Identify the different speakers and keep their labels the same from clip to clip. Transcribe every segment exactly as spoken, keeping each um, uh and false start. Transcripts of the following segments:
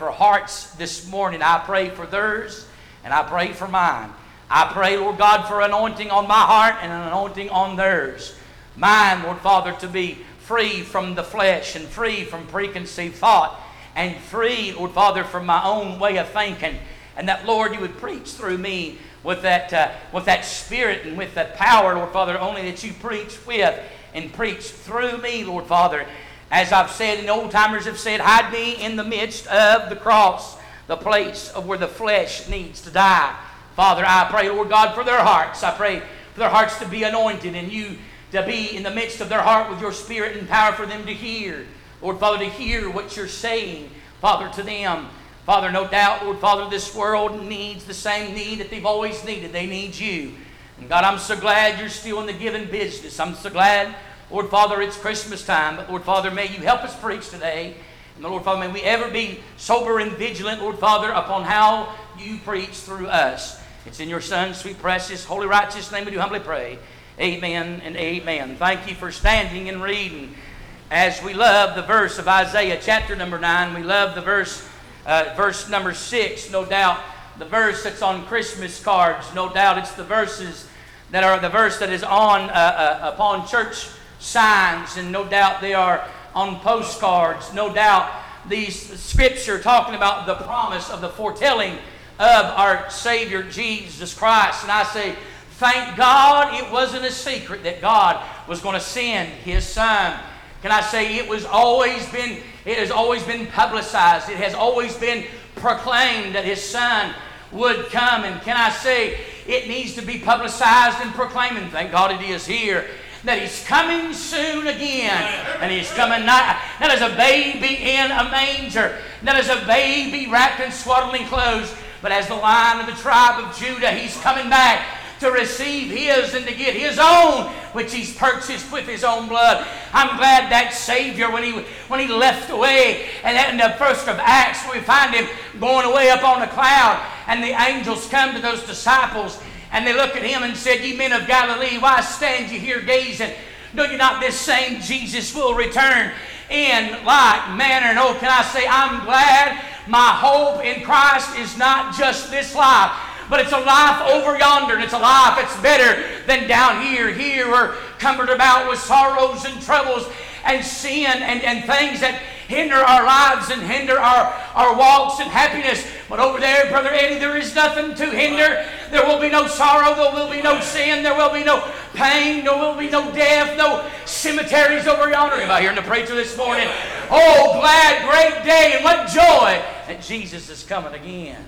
Speaker 1: for hearts this morning. I pray for theirs, and I pray for mine. I pray, Lord God, for anointing on my heart and an anointing on theirs. Mine, Lord Father, to be free from the flesh and free from preconceived thought and free, Lord Father, from my own way of thinking. And that, Lord, you would preach through me with that, uh, with that spirit and with that power, Lord Father, only that you preach with and preach through me, Lord Father. As I've said, and the old timers have said, hide me in the midst of the cross, the place of where the flesh needs to die. Father, I pray, Lord God, for their hearts. I pray for their hearts to be anointed and you to be in the midst of their heart with your spirit and power for them to hear. Lord Father, to hear what you're saying, Father, to them. Father, no doubt, Lord Father, this world needs the same need that they've always needed. They need you. And God, I'm so glad you're still in the giving business. I'm so glad, Lord Father, it's Christmas time. But Lord Father, may you help us preach today. And Lord Father, may we ever be sober and vigilant, Lord Father, upon how you preach through us. It's in your Son's sweet, precious, holy, righteous name we do humbly pray. Amen and amen. Thank you for standing and reading. As we love the verse of Isaiah chapter number nine, we love the verse, uh, verse number six, no doubt. The verse that's on Christmas cards, no doubt it's the verses that are the verse that is on uh, uh, upon church signs, and no doubt they are on postcards. No doubt these scripture talking about the promise of the foretelling of our Savior Jesus Christ. And I say, thank God it wasn't a secret that God was going to send His Son. Can I say it was always been, it has always been publicized. It has always been proclaimed that His Son would come. And can I say it needs to be publicized and proclaimed. And thank God it is here. That He's coming soon again. And He's coming not, not as a baby in a manger. Not as a baby wrapped in swaddling clothes. But as the Lion of the tribe of Judah, He's coming back to receive His and to get His own, which He's purchased with His own blood. I'm glad that Savior, when He when He left away, and in the first of Acts, we find Him going away up on a cloud, and the angels come to those disciples, and they look at Him and said, "Ye men of Galilee, why stand ye here gazing? Know ye not this same Jesus will return in like manner?" And oh, can I say, I'm glad my hope in Christ is not just this life, but it's a life over yonder, and it's a life that's better than down here. Here we're cumbered about with sorrows and troubles and sin and, and things that hinder our lives and hinder our, our walks and happiness. But over there, Brother Eddie, there is nothing to hinder. There will be no sorrow. There will be no sin. There will be no pain. There will be no death. No cemeteries over yonder. Am I hearing the preacher this morning? Oh, glad, great day, and what joy that Jesus is coming again.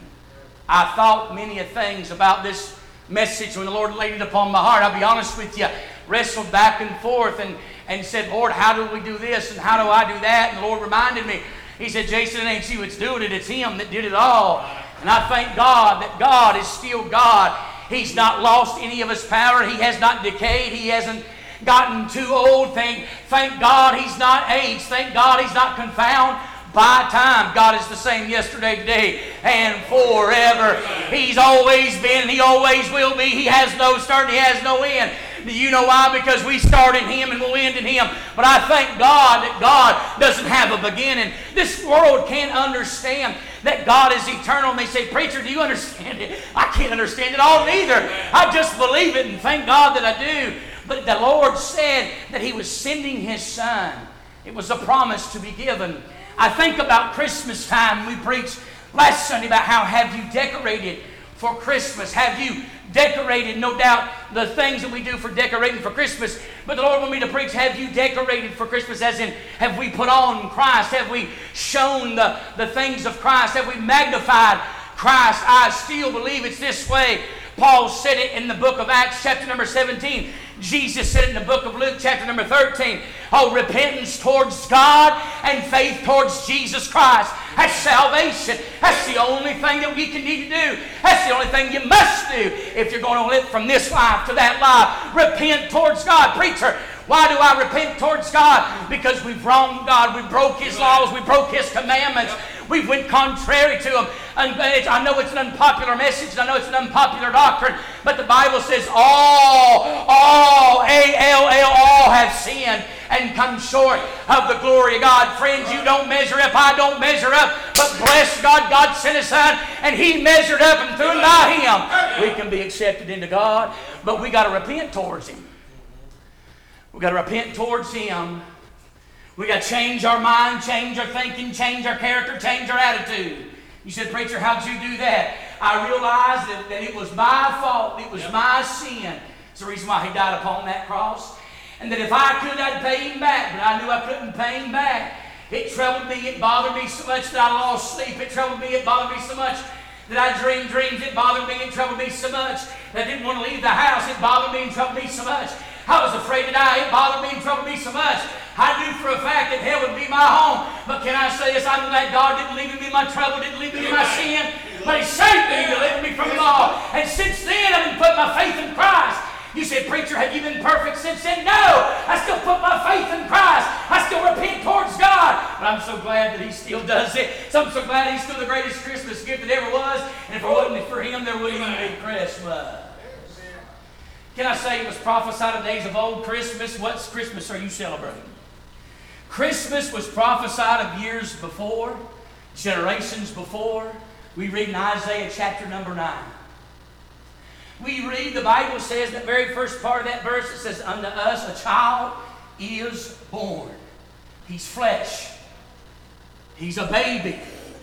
Speaker 1: I thought many of things about this message when the Lord laid it upon my heart. I'll be honest with you, wrestled back and forth and, and said, Lord, how do we do this and how do I do that? And the Lord reminded me, He said, Jason, it ain't you that's doing it, it's Him that did it all. And I thank God that God is still God. He's not lost any of His power. He has not decayed. He hasn't gotten too old. Thank, thank God He's not aged. Thank God He's not confounded by time. God is the same yesterday, today, and forever. He's always been, He always will be. He has no start, He has no end. Do you know why? Because we start in Him and we'll end in Him. But I thank God that God doesn't have a beginning. This world can't understand that God is eternal. And they say, preacher, do you understand it? I can't understand it all neither. I just believe it and thank God that I do. But the Lord said that He was sending His Son. It was a promise to be given. I think about Christmas time. We preached last Sunday about how have you decorated for Christmas? Have you decorated, no doubt, the things that we do for decorating for Christmas. But the Lord wanted me to preach, have you decorated for Christmas? As in, have we put on Christ? Have we shown the, the things of Christ? Have we magnified Christ? I still believe it's this way. Paul said it in the book of Acts chapter number seventeen. Jesus said it in the book of Luke chapter number thirteen. Oh, repentance towards God and faith towards Jesus Christ. That's salvation. That's the only thing that we can need to do. That's the only thing you must do if you're going to live from this life to that life. Repent towards God. Preacher, why do I repent towards God? Because we've wronged God. We broke His laws. We broke His commandments. We went contrary to Him. And I know it's an unpopular message, and I know it's an unpopular doctrine, but the Bible says all, all, A L L, all have sinned and come short of the glory of God. Friends, you don't measure up, I don't measure up, but bless God, God sent His Son, and He measured up, and through and by Him, we can be accepted into God. But we got to repent towards Him. We got to repent towards Him. We got to change our mind, change our thinking, change our character, change our attitude. You said, preacher, how'd you do that? I realized that, that it was my fault. It was yep. my sin. It's the reason why He died upon that cross. And that if I could, I'd pay Him back. But I knew I couldn't pay Him back. It troubled me. It bothered me so much that I lost sleep. It troubled me. It bothered me so much that I dreamed dreams. It bothered me. It troubled me so much that I didn't want to leave the house. It bothered me and troubled me so much. I was afraid to die. It bothered me and troubled me so much. I knew for a fact that hell would be my home. But can I say this? I'm glad God didn't leave me in my trouble, didn't leave me in my sin. But He saved me and delivered me from it all. And since then, I've been putting my faith in Christ. You said, preacher, have you been perfect since then? No! I still put my faith in Christ. I still repent towards God. But I'm so glad that He still does it. So I'm so glad He's still the greatest Christmas gift that ever was. And if it wasn't for Him, there wouldn't even be Christmas. Can I say it was prophesied in days of old? Christmas, what Christmas are you celebrating? Christmas was prophesied of years before, generations before. We read in Isaiah chapter number nine. We read, the Bible says, the very first part of that verse, it says, unto us a child is born. He's flesh. He's a baby.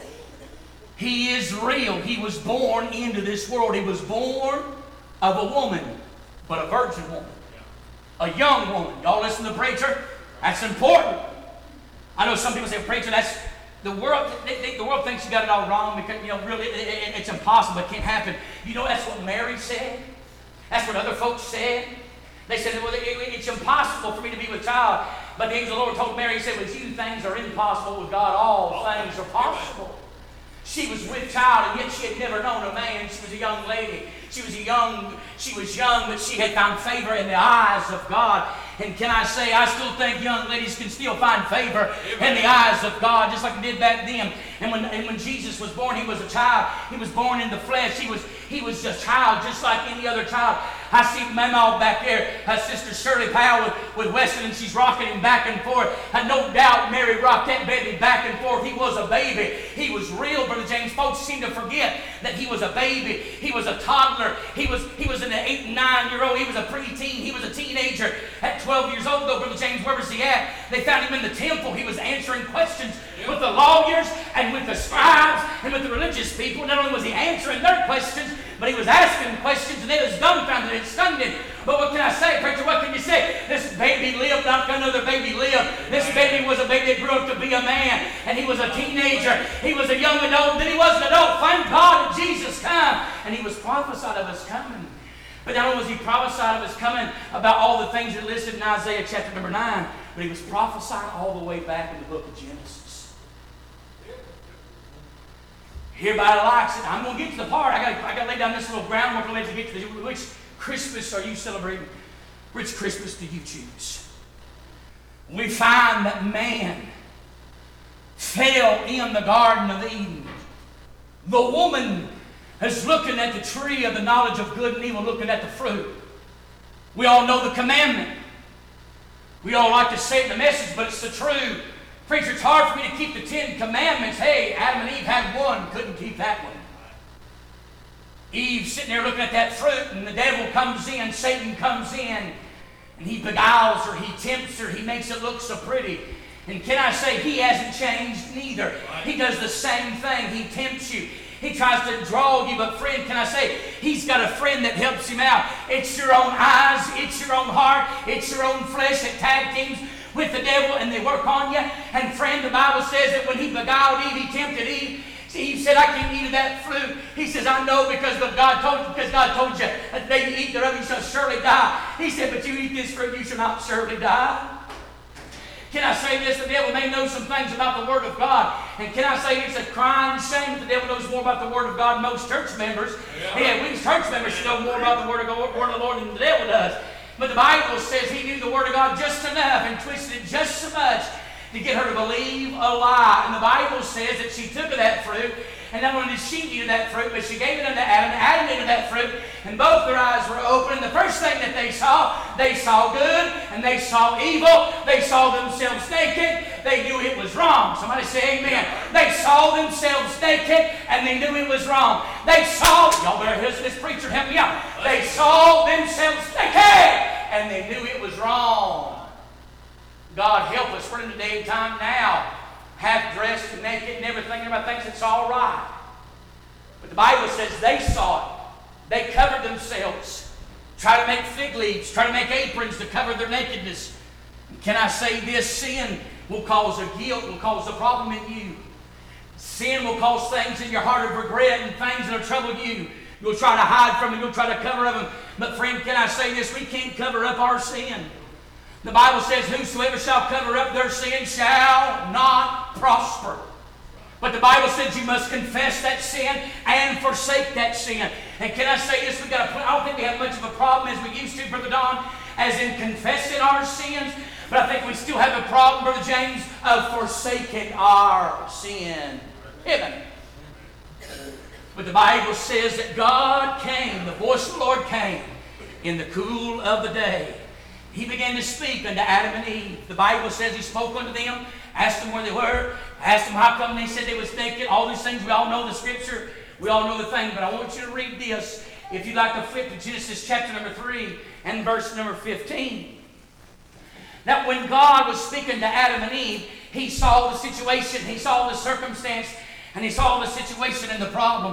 Speaker 1: He is real. He was born into this world. He was born of a woman, but a virgin woman. A young woman. Y'all listen to the preacher? That's important. I know some people say, preacher, that's the world. They, they, the world thinks you got it all wrong because, you know, really, it, it, it's impossible. It can't happen. You know, that's what Mary said. That's what other folks said. They said, well, it, it, it's impossible for me to be with child. But the angel of the Lord told Mary, He said, with you things are impossible. With God, all things are possible. She was with child, and yet she had never known a man. She was a young lady. She was a young, she was young, but she had found favor in the eyes of God. And can I say, I still think young ladies can still find favor in the eyes of God, just like they did back then. And when, and when Jesus was born, He was a child. He was born in the flesh. He was, he was a child, just like any other child. I see Mama back there, her sister Shirley Powell with, with Weston, and she's rocking him back and forth. And no doubt Mary rocked that baby back and forth. He was a baby. He was real, Brother James. Folks seem to forget that he was a baby. He was a toddler. He was, he was an eight and nine year old. He was a preteen. He was a teenager. At twelve years old, though, Brother James, where was he at? They found him in the temple. He was answering questions with the lawyers and with the scribes and with the religious people. Not only was he answering their questions, but he was asking questions, and they was dumbfounded and stunned. But what can I say, preacher? What can you say? This baby lived, not another baby lived. This baby was a baby that grew up to be a man, and he was a teenager. He was a young adult, then he was an adult. Thank God that Jesus came, and He was prophesied of His coming. But not only was He prophesied of His coming about all the things that are listed in Isaiah chapter number nine, but He was prophesied all the way back in the book of Genesis. Hereby likes it. I'm going to get to the part. I got I got to lay down this little groundwork to get to the, which Christmas are you celebrating? Which Christmas do you choose? We find that man fell in the Garden of Eden. The woman is looking at the tree of the knowledge of good and evil, looking at the fruit. We all know the commandment. We all like to say it in the message, but it's the truth. Preacher, it's hard for me to keep the Ten Commandments. Hey, Adam and Eve had one, couldn't keep that one. Eve sitting there looking at that fruit, and the devil comes in, Satan comes in, and he beguiles her, he tempts her, he makes it look so pretty. And can I say, he hasn't changed neither. He does the same thing. He tempts you. He tries to draw you, but friend, can I say, he's got a friend that helps him out. It's your own eyes, it's your own heart, it's your own flesh that tag teams with the devil, and they work on you. And friend, the Bible says that when he beguiled Eve, he tempted Eve. See, Eve said, I can't eat of that fruit. He says, I know because the God told you, because God told you that the day you eat thereof, you shall surely die. He said, but you eat this fruit, you shall not surely die. Can I say this? The devil may know some things about the Word of God. And can I say it's a crying shame that the devil knows more about the Word of God than most church members. Yeah, yeah we as church members should know more about the Word of, God, Word of the Lord than the devil does. But the Bible says he knew the Word of God just enough and twisted it just so much to get her to believe a lie. And the Bible says that she took of that fruit And not only did she eat of that fruit, but she gave it unto Adam. Adam ate of that fruit, and both their eyes were open. And the first thing that they saw, they saw good, and they saw evil. They saw themselves naked. They knew it was wrong. Somebody say amen. They saw themselves naked, and they knew it was wrong. They saw, y'all better listen to this preacher, help me out. They saw themselves naked, and they knew it was wrong. God help us. We're in the day and time now, half dressed and naked and everything. Everybody thinks it's all right. But the Bible says they saw it. They covered themselves. Try to make fig leaves. Try to make aprons to cover their nakedness. Can I say this? Sin will cause a guilt, will cause a problem in you. Sin will cause things in your heart of regret and things that will trouble you. You'll try to hide from them. You'll try to cover up them. But friend, can I say this? We can't cover up our sin. The Bible says, whosoever shall cover up their sin shall not prosper. But the Bible says you must confess that sin and forsake that sin. And can I say this? We got to. I don't think we have much of a problem as we used to, Brother Don, as in confessing our sins. But I think we still have a problem, Brother James, of forsaking our sin. Heaven. But the Bible says that God came, the voice of the Lord came in the cool of the day. He began to speak unto Adam and Eve. The Bible says He spoke unto them, asked them where they were, asked them how come they said they was naked. All these things, we all know the Scripture. We all know the thing. But I want you to read this. If you'd like to flip to Genesis chapter number three and verse number fifteen. That when God was speaking to Adam and Eve, He saw the situation, He saw the circumstance, and He saw the situation and the problem.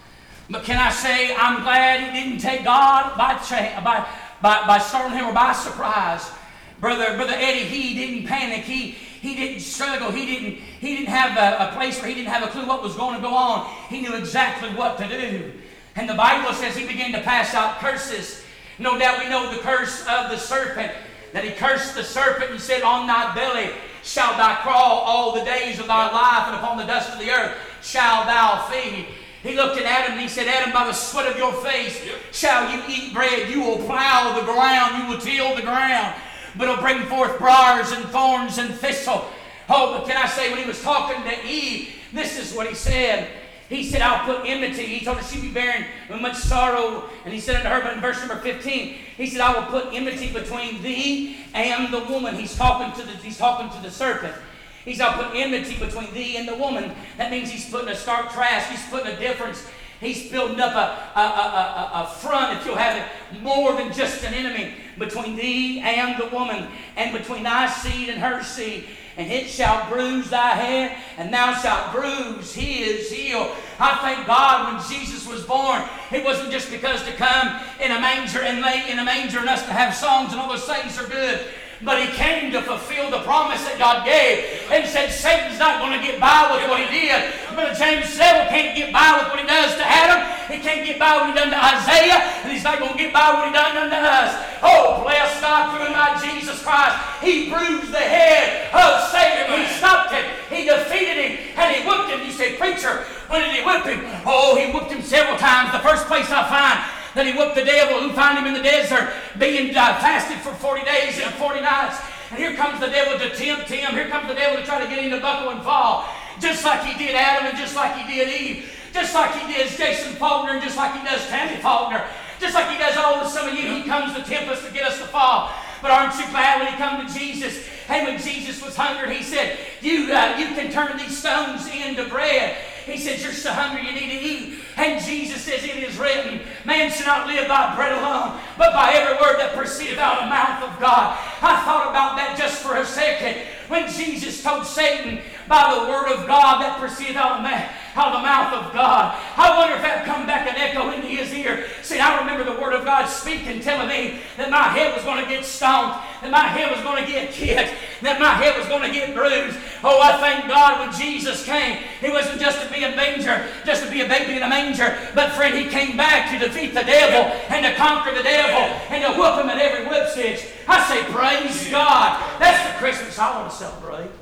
Speaker 1: But can I say, I'm glad He didn't take God by cha- by By, by startling him or by surprise. Brother, Brother Eddie, he didn't panic. He, he didn't struggle. He didn't, he didn't have a, a place where he didn't have a clue what was going to go on. He knew exactly what to do. And the Bible says he began to pass out curses. No doubt we know the curse of the serpent. That he cursed the serpent and said, on thy belly shalt thou crawl all the days of thy life, and upon the dust of the earth shalt thou feed. He looked at Adam and he said, Adam, by the sweat of your face yep. shall you eat bread. You will plow the ground. You will till the ground. But it'll bring forth briars and thorns and thistle. Oh, but can I say, when he was talking to Eve, this is what he said. He said, I'll put enmity. He told her she'd be bearing much sorrow. And he said unto her, but in verse number fifteen, he said, I will put enmity between thee and the woman. He's talking to the, he's talking to the serpent. He's I'll put enmity between thee and the woman. That means he's putting a stark contrast. He's putting a difference. He's building up a, a, a, a, a front, if you'll have it, more than just an enemy between thee and the woman, and between thy seed and her seed. And it shall bruise thy head, and thou shalt bruise his heel. I thank God when Jesus was born, it wasn't just because to come in a manger and lay in a manger and us to have songs and all those things are good. But He came to fulfill the promise that God gave and said Satan's not going to get by with what he did. Brother James Seville can't get by with what he does to Adam. He can't get by what he done to Isaiah. And he's not going to get by what he done unto us. Oh, bless God through my Jesus Christ. He bruised the head of Satan. He stopped him. He defeated him. And he whipped him. You say, preacher, when did he whip him? Oh, he whipped him several times. The first place I find that he whipped the devil who found him in the desert, being uh, fasted for forty days and forty nights. And here comes the devil to tempt him. Here comes the devil to try to get him to buckle and fall. Just like he did Adam and just like he did Eve. Just like he did Jason Faulkner and just like he does Tammy Faulkner. Just like he does all of some of you. He comes to tempt us to get us to fall. But aren't you glad when he come to Jesus? Hey, when Jesus was hungry, he said, you, uh, you can turn these stones into bread. He says, you're so hungry you need to eat. And Jesus says, it is written, man shall not live by bread alone, but by every word that proceedeth out of the mouth of God. I thought about that just for a second. When Jesus told Satan, by the word of God that proceedeth out of the mouth, out of the mouth of God. I wonder if that come back and echo into his ear. See, I remember the word of God speaking, telling me that my head was going to get stomped, that my head was going to get kicked, that my head was going to get bruised. Oh, I thank God when Jesus came, He wasn't just to be a manger, just to be a baby in a manger, but friend, He came back to defeat the devil and to conquer the devil and to whoop him at every whip stitch. I say, praise God. That's the Christmas I want to celebrate.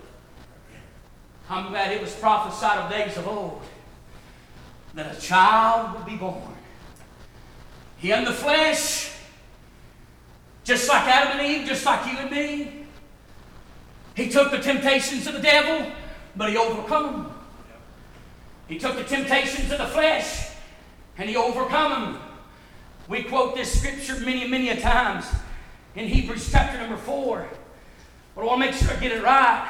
Speaker 1: I'm glad it was prophesied of days of old that a child would be born. He in the flesh, just like Adam and Eve, just like you and me. He took the temptations of the devil, but He overcome them. He took the temptations of the flesh and He overcome them. We quote this scripture many, many a times in Hebrews chapter number four. But I want to make sure I get it right.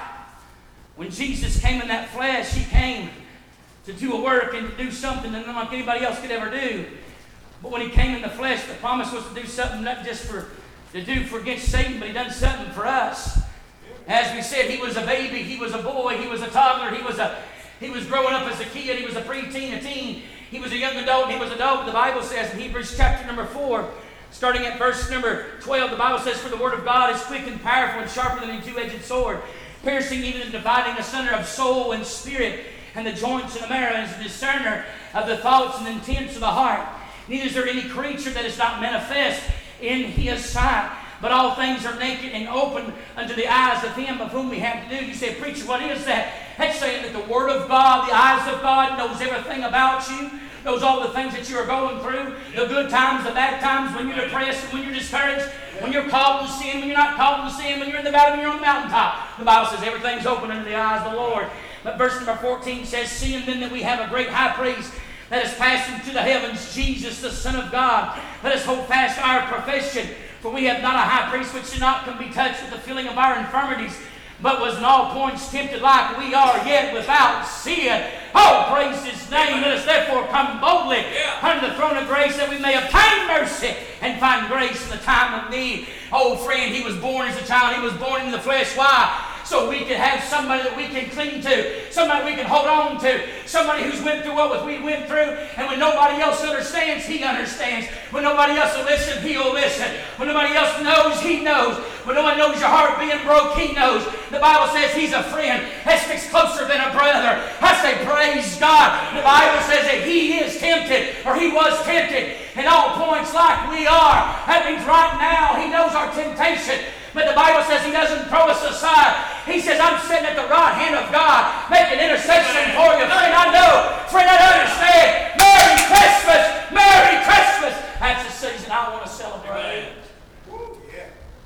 Speaker 1: When Jesus came in that flesh, He came to do a work and to do something that not like anybody else could ever do. But when He came in the flesh, the promise was to do something not just for to do for against Satan, but He done something for us. As we said, He was a baby, He was a boy, He was a toddler, He was a He was growing up as a kid, He was a preteen, a teen, He was a young adult, He was an adult. The Bible says in Hebrews chapter number four, starting at verse number twelve, the Bible says, "For the word of God is quick and powerful and sharper than a two-edged sword, piercing even and dividing asunder of soul and spirit, and the joints and the marrow, and is a discerner of the thoughts and intents of the heart. Neither is there any creature that is not manifest in His sight. But all things are naked and open unto the eyes of Him of whom we have to do." You say, "Preacher, what is that?" That's saying that the Word of God, the eyes of God, knows everything about you, knows all the things that you are going through, the good times, the bad times, when you're depressed, when you're discouraged, when you're called to sin, when you're not called to sin, when you're in the valley, when you're on the mountaintop. The Bible says everything's open unto the eyes of the Lord. But verse number fourteen says, "Seeing then that we have a great high priest that is passed into the heavens, Jesus, the Son of God, let us hold fast our profession. For we have not a high priest which cannot can be touched with the feeling of our infirmities, but was in all points tempted like we are, yet without sin." Oh, praise His name. "Let us therefore come boldly unto the throne of grace, that we may obtain mercy and find grace in the time of need." Oh, friend, He was born as a child. He was born in the flesh. Why? So we can have somebody that we can cling to, somebody we can hold on to, somebody who's went through what we went through, and when nobody else understands, He understands. When nobody else will listen, He'll listen. When nobody else knows, He knows. When nobody knows your heart being broke, He knows. The Bible says He's a friend that sticks closer than a brother. I say, praise God. The Bible says that He is tempted, or He was tempted in all points like we are. That means right now He knows our temptation. But the Bible says He doesn't throw us aside. He says, "I'm sitting at the right hand of God, making intercession for you." Friend, I know. Friend, I understand. Merry Christmas. Merry Christmas. That's the season I want to celebrate. Woo, yeah.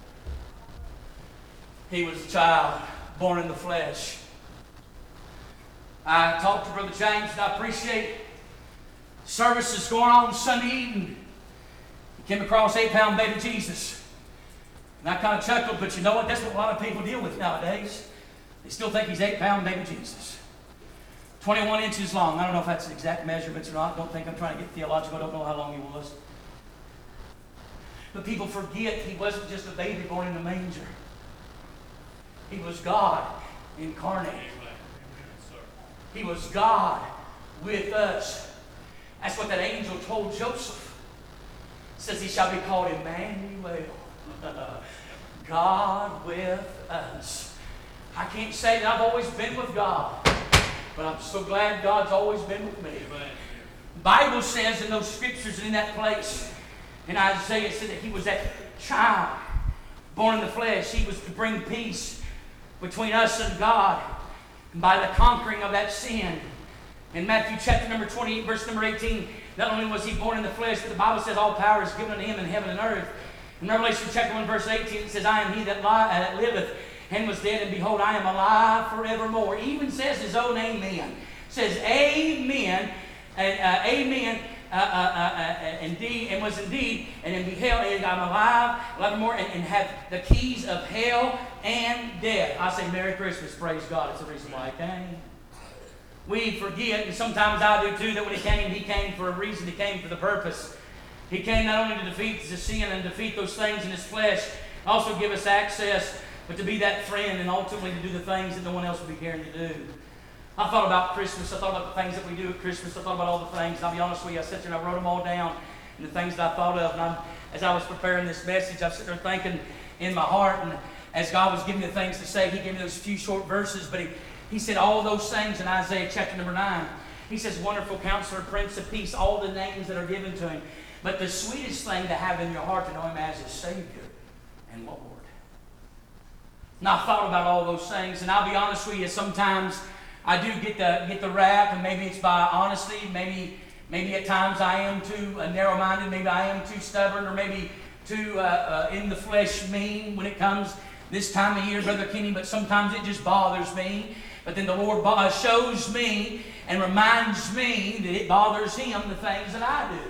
Speaker 1: He was a child born in the flesh. I talked to Brother James, and I appreciate services going on Sunday evening. He came across eight-pound baby Jesus. And I kind of chuckled, but you know what? That's what a lot of people deal with nowadays. They still think He's eight-pound baby Jesus. twenty-one inches long. I don't know if that's the exact measurements or not. Don't think I'm trying to get theological. I don't know how long He was. But people forget He wasn't just a baby born in a manger. He was God incarnate. He was God with us. That's what that angel told Joseph. It says, "He shall be called Emmanuel." God with us. I can't say that I've always been with God, but I'm so glad God's always been with me. The Bible says in those scriptures and in that place, in Isaiah, it said that He was that child born in the flesh. He was to bring peace between us and God, and by the conquering of that sin. In Matthew chapter number twenty-eight, verse number eighteen, not only was He born in the flesh, but the Bible says all power is given unto Him in heaven and earth. In Revelation chapter one, verse eighteen, it says, "I am He that, li- uh, that liveth and was dead, and behold, I am alive forevermore." It even says His own amen. It says, "Amen, and uh, amen, uh, uh, uh, uh, indeed, and was indeed, and then beheld, and I'm alive, forevermore, and, and have the keys of hell and death." I say, Merry Christmas, praise God. It's the reason why He came. We forget, and sometimes I do too, that when He came, He came for a reason. He came for the purpose. He came not only to defeat the sin and defeat those things in His flesh, also give us access, but to be that friend and ultimately to do the things that no one else will be caring to do. I thought about Christmas. I thought about the things that we do at Christmas. I thought about all the things. And I'll be honest with you, I sat there and I wrote them all down, and the things that I thought of. And I'm, as I was preparing this message, I was sitting there thinking in my heart, and as God was giving me the things to say, He gave me those few short verses, but He, he said all those things in Isaiah chapter number nine. He says, "Wonderful Counselor, Prince of Peace," all the names that are given to Him. But the sweetest thing to have in your heart to know Him as His Savior and Lord. And I thought about all those things, and I'll be honest with you, sometimes I do get the get the rap, and maybe it's by honesty, maybe maybe at times I am too uh, narrow-minded, maybe I am too stubborn, or maybe too uh, uh, in the flesh mean when it comes this time of year, Brother Kenny, but sometimes it just bothers me But then the Lord uh, shows me and reminds me that it bothers Him the things that I do.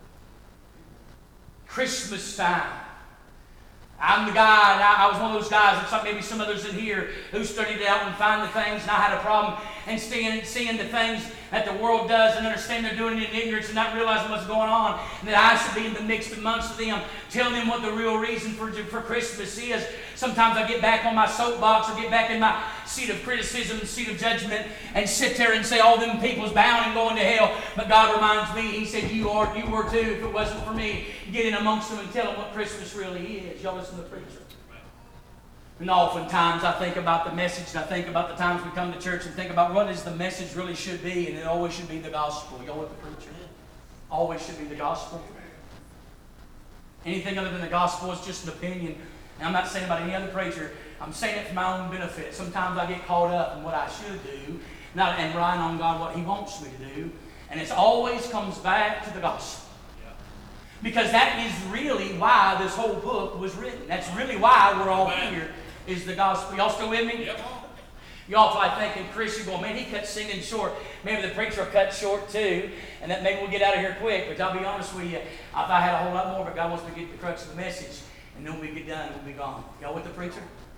Speaker 1: Christmas time. I'm the guy, and I, I was one of those guys, it's like maybe some others in here, who studied it out and find the things, and I had a problem and seeing, seeing the things that the world does and understand they're doing it in ignorance and not realizing what's going on, and that I should be in the midst amongst them, telling them what the real reason for, for Christmas is. Sometimes I get back on my soapbox or get back in my seat of criticism and seat of judgment and sit there and say all them people's bound and going to hell. But God reminds me, He said, you are, you were too, if it wasn't for me. Get in amongst them and tell them what Christmas really is. Y'all listen to the preacher. And oftentimes I think about the message, and I think about the times we come to church and think about what is the message really should be, and it always should be the gospel. Y'all with the preacher? Always should be the gospel. Anything other than the gospel is just an opinion. And I'm not saying about any other preacher. I'm saying it for my own benefit. Sometimes I get caught up in what I should do, not, and relying on God what He wants me to do. And it always comes back to the gospel. Because that is really why this whole book was written. That's really why we're all here, is the gospel. Y'all still with me? Yep. Y'all probably thinking, Chris, you're going, man, he cut singing short. Maybe the preacher will cut short too, and that maybe we'll get out of here quick. But I'll be honest with you, I thought I had a whole lot more, but God wants me to get the crux of the message. And then when we get done, we'll be gone. Y'all with the preacher?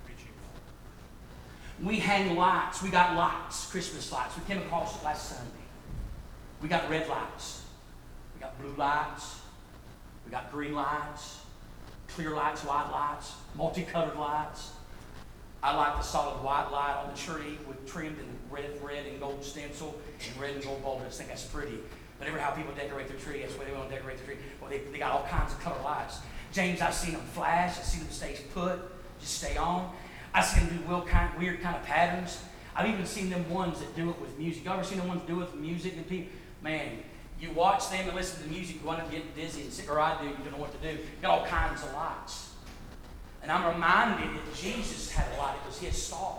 Speaker 1: We hang lights. We got lights, Christmas lights. We came across it last Sunday. We got red lights. We got blue lights. We got green lights, clear lights, white lights, multicolored lights. I like the solid white light on the tree with trimmed in red, red and gold stencil and red and gold bulbs. I just think that's pretty. Whenever how people decorate their tree, that's the way they want to decorate their tree. Well, they, they got all kinds of color lights. James, I've seen them flash. I've seen them stay put, just stay on. I've seen them do weird kind, weird kind of patterns. I've even seen them ones that do it with music. You ever seen the ones do it with music? And people, man, you watch them and listen to the music, you want to get dizzy, and sick, or I do, you don't know what to do. You got all kinds of lights. And I'm reminded that Jesus had a light. It was His star.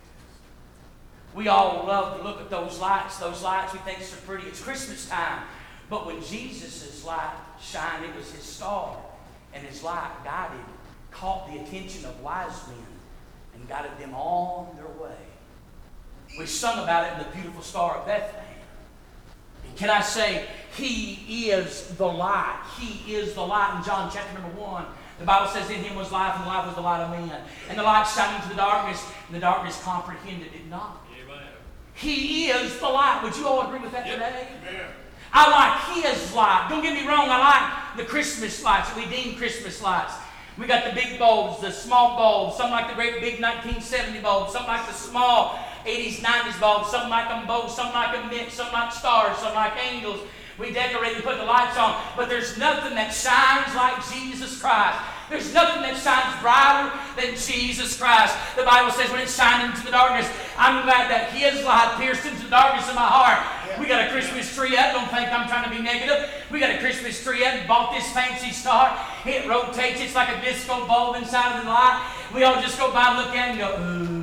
Speaker 1: We all love to look at those lights. Those lights we think are so pretty. It's Christmas time. But when Jesus' light shined, it was His star. And His light guided, caught the attention of wise men, and guided them on their way. We sung about it in the beautiful Star of Bethlehem. Can I say, He is the light. He is the light. In John chapter number one, the Bible says, in Him was life, and the life was the light of men. And the light shined into the darkness, and the darkness comprehended it not. Amen. He is the light. Would you all agree with that yep. today? Amen. I like His light. Don't get me wrong, I like the Christmas lights, the redeemed Christmas lights. We got the big bulbs, the small bulbs, some like the great big nineteen seventy bulbs, some like the small eighties, nineties bulbs, some like them bows, some like them mint, some like stars, some like angels. We decorate and put the lights on, but there's nothing that shines like Jesus Christ. There's nothing that shines brighter than Jesus Christ. The Bible says when it shined into the darkness, I'm glad that His light pierced into the darkness of my heart. Yeah. We got a Christmas tree up. Don't think I'm trying to be negative. We got a Christmas tree up and bought this fancy star. It rotates. It's like a disco bulb inside of the light. We all just go by and look at it and go, ooh.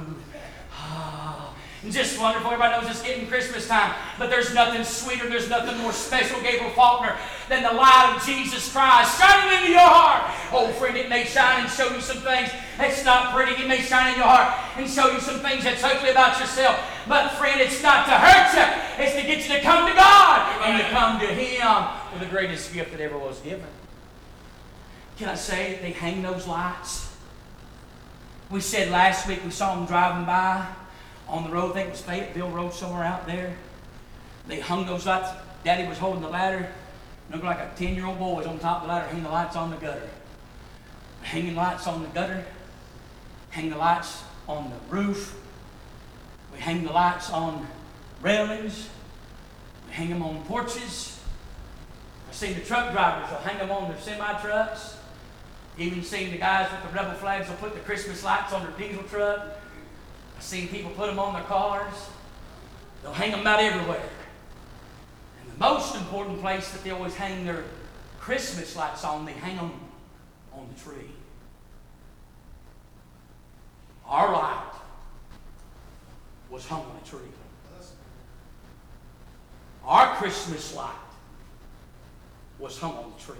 Speaker 1: Just wonderful. Everybody knows it's getting Christmas time. But there's nothing sweeter, there's nothing more special, Gabriel Faulkner, than the light of Jesus Christ shining into your heart. Oh, friend, it may shine and show you some things that's not pretty. It may shine in your heart and show you some things that's ugly about yourself. But, friend, it's not to hurt you. It's to get you to come to God and to come to Him for the greatest gift that ever was given. Can I say they hang those lights? We said last week we saw them driving by on the road, I think it was Fayetteville Road, somewhere out there. They hung those lights. Daddy was holding the ladder. Looked like a ten-year-old boy was on top of the ladder, hanging the lights on the gutter. Hanging lights on the gutter. Hang the lights on the roof. We hang the lights on railings. We hang them on porches. I've seen the truck drivers will hang them on their semi-trucks. Even seen the guys with the rebel flags will put the Christmas lights on their diesel truck. I've seen people put them on their cars. They'll hang them about everywhere. And the most important place that they always hang their Christmas lights on, they hang them on the tree. Our light was hung on a tree. Our Christmas light was hung on the tree.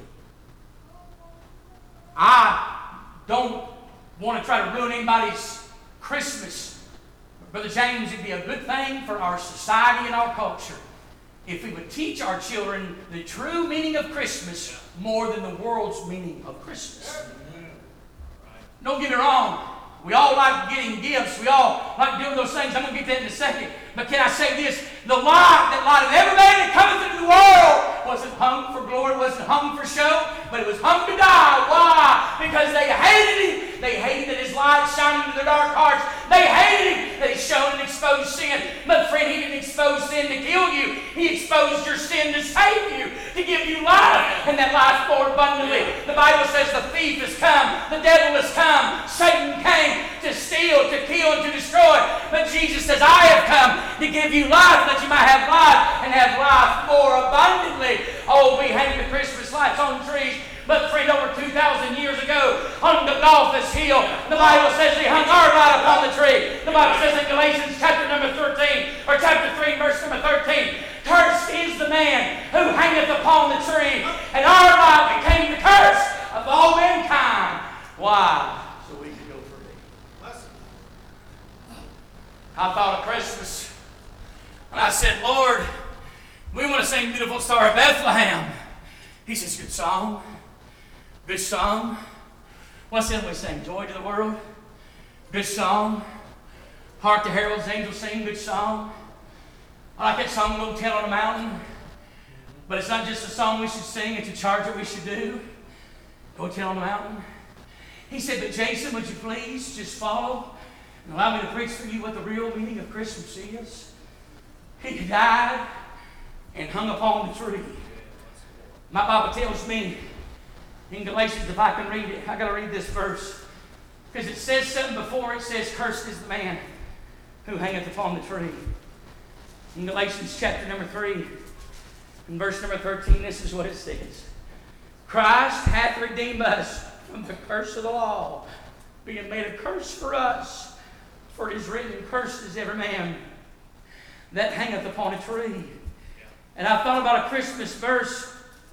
Speaker 1: I don't want to try to ruin anybody's Christmas, Brother James, it'd be a good thing for our society and our culture if we would teach our children the true meaning of Christmas more than the world's meaning of Christmas. Don't get me wrong. We all like getting gifts. We all like doing those things. I'm going to get to that in a second. But can I say this? The light that lighted every man that cometh into the world wasn't hung for glory, wasn't hung for show, but it was hung to die. Why? Because they hated him. They hated that his light shined into their dark hearts. They hated him that he showed and exposed sin. But friend, he didn't expose sin to kill you. He exposed your sin to save you, to give you life, and that life more abundantly. The Bible says the thief has come, the devil has come, Satan came to steal, to kill, and to destroy. But Jesus says, I have come to give you life, that you might have life and have life more abundantly. Oh, we hang the Christmas lights on trees. But friend, over two thousand years ago, on the Golgotha hill, the Bible says they hung our light upon the tree. The Bible says in Galatians chapter number thirteen, or chapter three, verse number thirteen, cursed is the man who hangeth upon the tree, and our light became the curse of all mankind. Why? So we could go free. I thought of Christmas, and I said, Lord, we want to sing Beautiful Star of Bethlehem. He says, good song. Good song. What's the other we sing? Joy to the world. Good song. Hark the heralds, angels sing. Good song. I like that song, Little Town on the Mountain. But it's not just a song we should sing, it's a charge that we should do. Go tell on the mountain. He said, but Jason, would you please just follow and allow me to preach for you what the real meaning of Christmas is? He died and hung upon the tree. My Bible tells me in Galatians, if I can read it, I got to read this verse. Because it says something before it says, cursed is the man who hangeth upon the tree. In Galatians chapter number three, in verse number thirteen, this is what it says. Christ hath redeemed us from the curse of the law, being made a curse for us. For it is written, cursed is every man that hangeth upon a tree. And I thought about a Christmas verse.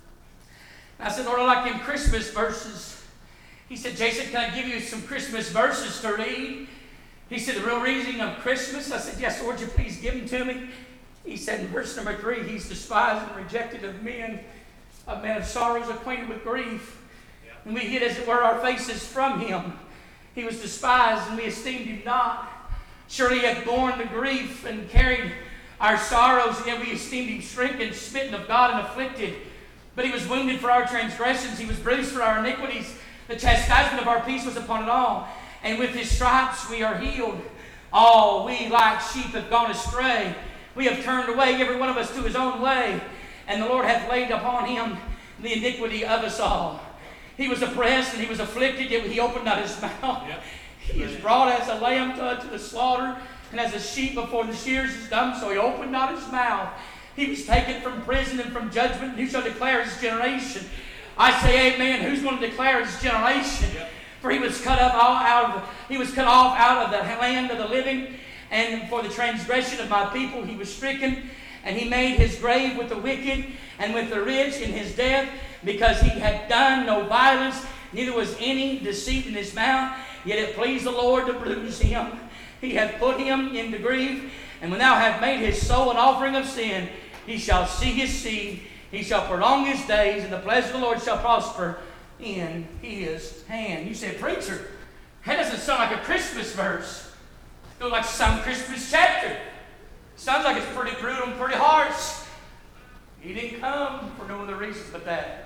Speaker 1: I said, Lord, I like them Christmas verses. He said, Jason, can I give you some Christmas verses to read? He said, the real reason of Christmas? I said, yes, Lord, you please give them to me. He said in verse number three, he's despised and rejected of men, a man of sorrows, acquainted with grief. Yeah. And we hid, as it were, our faces from him. He was despised, and we esteemed him not. Surely he hath borne the grief and carried our sorrows, and yet we esteemed him stricken, smitten of God, and afflicted. But he was wounded for our transgressions, he was bruised for our iniquities. The chastisement of our peace was upon it all. And with his stripes we are healed. All we like sheep have gone astray. We have turned away, every one of us, to his own way. And the Lord hath laid upon him the iniquity of us all. He was oppressed and he was afflicted, yet he opened not his mouth. Yep. He is brought as a lamb to, to the slaughter, and as a sheep before the shears is dumb, so he opened not his mouth. He was taken from prison and from judgment, and who shall declare his generation? I say amen. Who's going to declare his generation? Yep. For he was cut up all out of, he was cut off out of the land of the living, and for the transgression of my people he was stricken, and he made his grave with the wicked and with the rich in his death, because he had done no violence, neither was any deceit in his mouth. Yet it pleased the Lord to bruise him. He hath put him into grief, and when thou hast made his soul an offering of sin, he shall see his seed, he shall prolong his days, and the pleasure of the Lord shall prosper in his hand. You say, preacher, that doesn't sound like a Christmas verse. It looks like some Christmas chapter. Sounds like it's pretty brutal and pretty harsh. He didn't come for no other reason but that.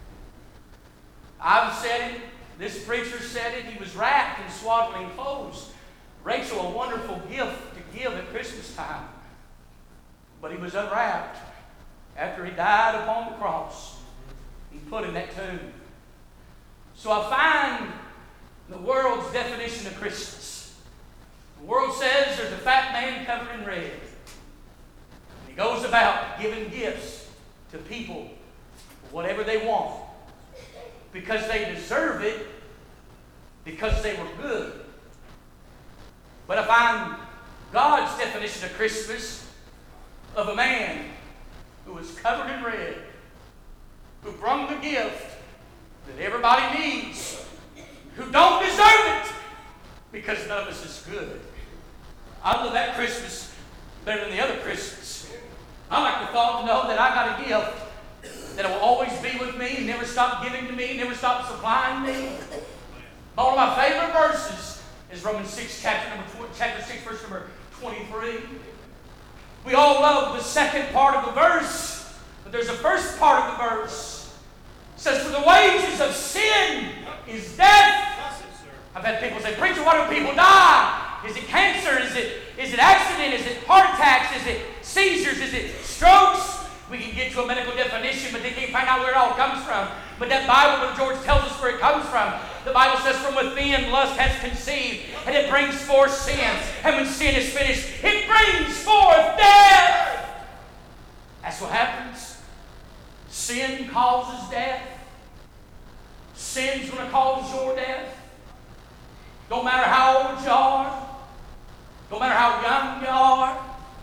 Speaker 1: I've said it. This preacher said it. He was wrapped in swaddling clothes. Rachel, a wonderful gift to give at Christmas time. But he was unwrapped after he died upon the cross and put in that tomb. So I find the world's definition of Christmas. The world says there's a fat man covered in red. And he goes about giving gifts to people for whatever they want. Because they deserve it, because they were good. But I find God's definition of Christmas of a man who was covered in red, who brought the gift that everybody needs, who don't deserve it, because none of us is good. I love that Christmas better than the other Christmas. I like the thought to know that I got a gift that will always be with me, never stop giving to me, never stop supplying me. One of my favorite verses is Romans six, chapter number tw- chapter six, verse number twenty-three. We all love the second part of the verse, but there's a first part of the verse. It says, "For the wages of sin is death." I've had people say, "Preacher, why do people die? Is it cancer? Is it is it accident? Is it heart attacks? Is it seizures? Is it strokes?" We can get to a medical definition, but they can't find out where it all comes from. But that Bible, Brother George, tells us where it comes from. The Bible says, "From within lust has conceived, and it brings forth sin. And when sin is finished, it brings forth death." That's what happens. Sin causes death. Sin's going to cause your death. Don't matter how old you are. Don't matter how young you are.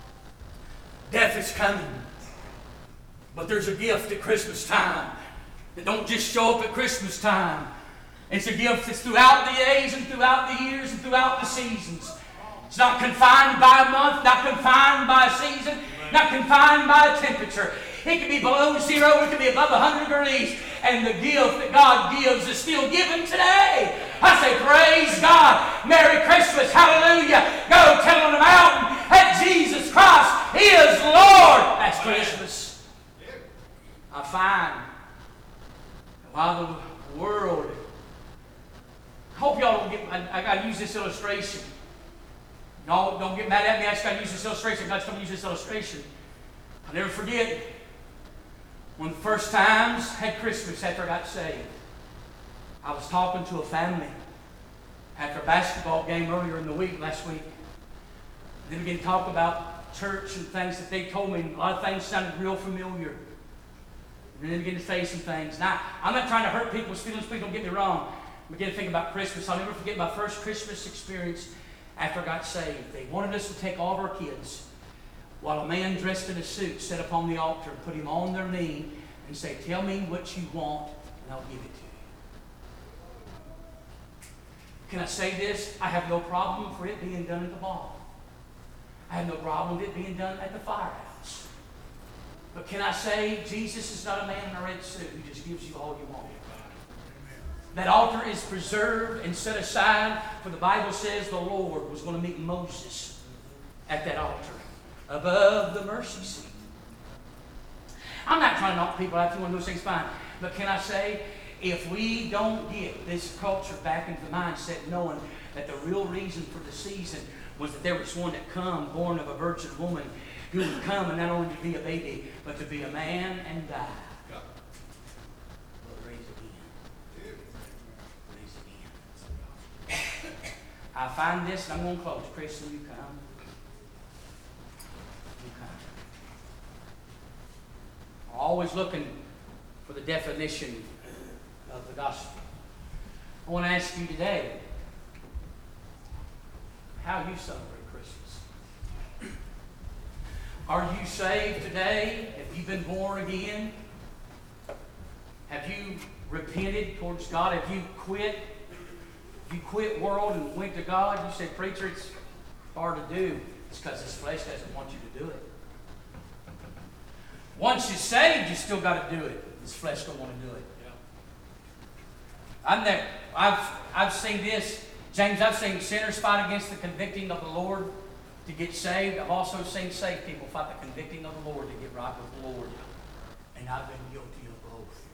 Speaker 1: Death is coming. But there's a gift at Christmas time that don't just show up at Christmas time. It's a gift that's throughout the days and throughout the years and throughout the seasons. It's not confined by a month, not confined by a season, not confined by a temperature. It can be below zero, it can be above one hundred degrees, and the gift that God gives is still given today. I say, praise God. Merry Christmas. Hallelujah. Go tell on the mountain that Jesus Christ is Lord. That's Christmas. I find that while the world, I hope y'all don't get, I, I got to use this illustration. Y'all don't get mad at me. I just got to use this illustration. I just don't use this illustration. I'll never forget one of the first times I had Christmas after I got saved. I was talking to a family after a basketball game earlier in the week, last week. They began to talk about church and things that they told me. A lot of things sounded real familiar. And then began to say some things. Now, I'm not trying to hurt people's feelings. Please don't get me wrong. I began to think about Christmas. I'll never forget my first Christmas experience after I got saved. They wanted us to take all of our kids while a man dressed in a suit sat upon the altar and put him on their knee and say, "Tell me what you want and I'll give it to you." Can I say this? I have no problem for it being done at the ball. I have no problem with it being done at the firehouse. But can I say, Jesus is not a man in a red suit who just gives you all you want. That altar is preserved and set aside, for the Bible says the Lord was going to meet Moses at that altar above the mercy seat. I'm not trying to knock people out. If you want to do those things, fine. But can I say, if we don't get this culture back into the mindset knowing that the real reason for the season was that there was one that come, born of a virgin woman, who would come and not only to be a baby, but to be a man and die. But raise again. Raise again. I find this, and I'm going to close. Chris, will you come? You come. I'm always looking for the definition of the gospel. I want to ask you today, how you celebrate Christmas. Are you saved today? Have you been born again? Have you repented towards God? Have you quit? Have you quit world and went to God? You said, "Preacher, it's hard to do." It's because this flesh doesn't want you to do it. Once you're saved, you still got to do it. This flesh don't want to do it. I've never, I've, I've seen this. James, I've seen sinners fight against the convicting of the Lord to get saved. I've also seen saved people fight the convicting of the Lord to get right with the Lord. And I've been guilty of both.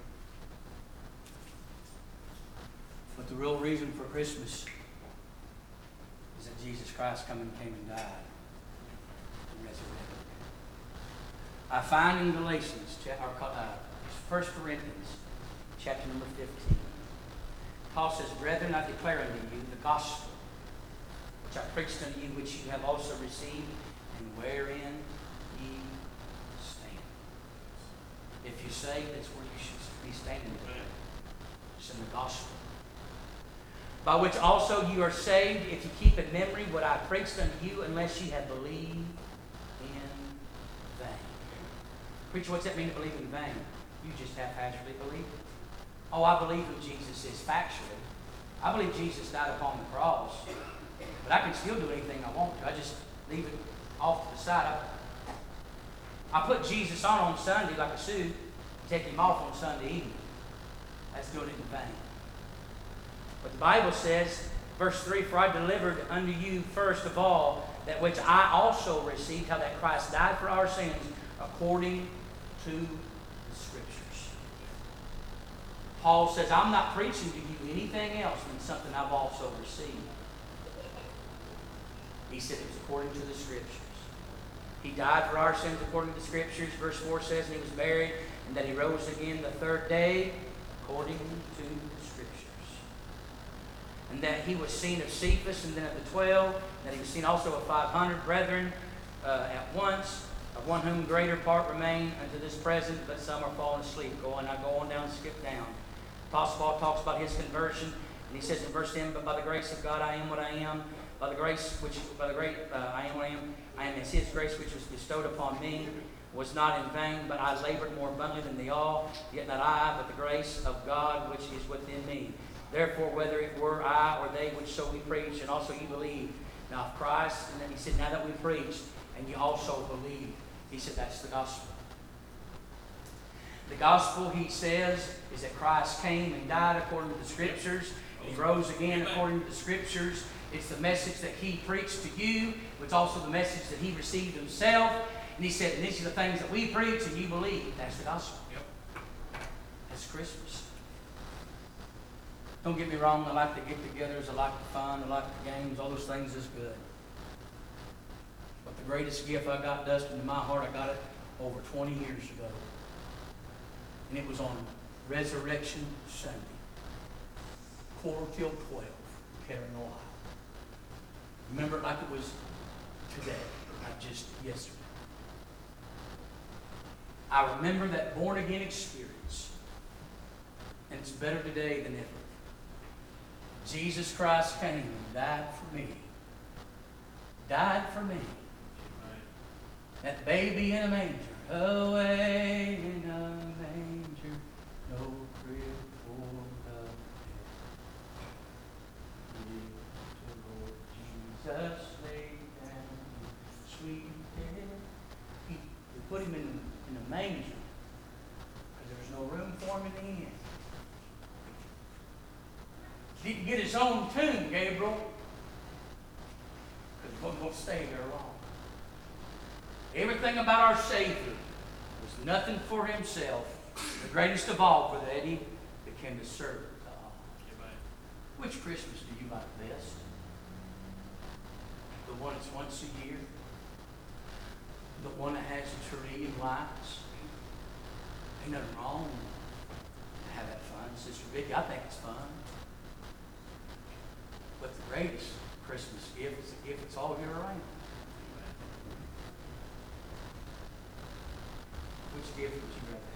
Speaker 1: But the real reason for Christmas is that Jesus Christ come and came and died and resurrected. I find in Galatians, or uh, First Corinthians, chapter number fifteen, Paul says, "Brethren, I declare unto you the gospel which I preached unto you, which you have also received, and wherein ye stand." If you're saved, that's where you should be standing. It's in the gospel. "By which also you are saved, if you keep in memory what I preached unto you, unless you have believed in vain." Preacher, what's that mean to believe in vain? You just haphazardly believe it. Oh, I believe who Jesus is factually. I believe Jesus died upon the cross. But I can still do anything I want to. I just leave it off to the side. I, I put Jesus on on Sunday like a suit, take him off on Sunday evening. That's doing it in vain. But the Bible says, verse three, for I delivered unto you first of all that which I also received, how that Christ died for our sins according to the Scriptures. Paul says, I'm not preaching to you anything else than something I've also received. He said it was according to the Scriptures. He died for our sins according to the Scriptures. Verse four says, and he was buried, and that he rose again the third day according to the Scriptures. And that he was seen of Cephas, and then of the twelve, that he was seen also of five hundred brethren uh, at once, of one whom greater part remain unto this present, but some are fallen asleep. Go on, now go on down, skip down. Apostle Paul talks about his conversion, and he says in verse ten, but by the grace of God I am what I am, by the grace which, by the great, uh, I am what I am, I am as his grace which was bestowed upon me, was not in vain, but I labored more abundantly than they all, yet not I, but the grace of God which is within me. Therefore, whether it were I or they which so we preach, and also ye believe. Now, if Christ, and then he said, now that we preached, and you also believe, he said, that's the gospel. The gospel, he says, is that Christ came and died according to the Scriptures. He rose again according to the Scriptures. It's the message that he preached to you. It's also the message that he received himself. And he said, and these are the things that we preach and you believe. That's the gospel. Yep. That's Christmas. Don't get me wrong, I like the get-togethers, I like the fun, I like the games, all those things is good. But the greatest gift I got, Dustin, in my heart, I got it over twenty years ago. And it was on Resurrection Sunday, quarter till twelve, in Kettering, Ohio. Remember it like it was today, not just yesterday. I remember that born-again experience, and it's better today than ever. Jesus Christ came and died for me. Died for me. That baby in a manger, away in a manger, no crib for the dead. Little Jesus laid down his sweet head. He, we put him in, in a manger because there was no room for him in the inn. Didn't get his own tomb, Gabriel, because he wasn't going to stay there long. Everything about our Savior was nothing for himself. The greatest of all for that he became the servant of all. Which Christmas do you like best? The one that's once a year? The one that has a tree and lights? Ain't nothing wrong to have that fun. Sister Vicky, I think it's fun. But the greatest Christmas gift is a gift that's all year round. Which gift would you rather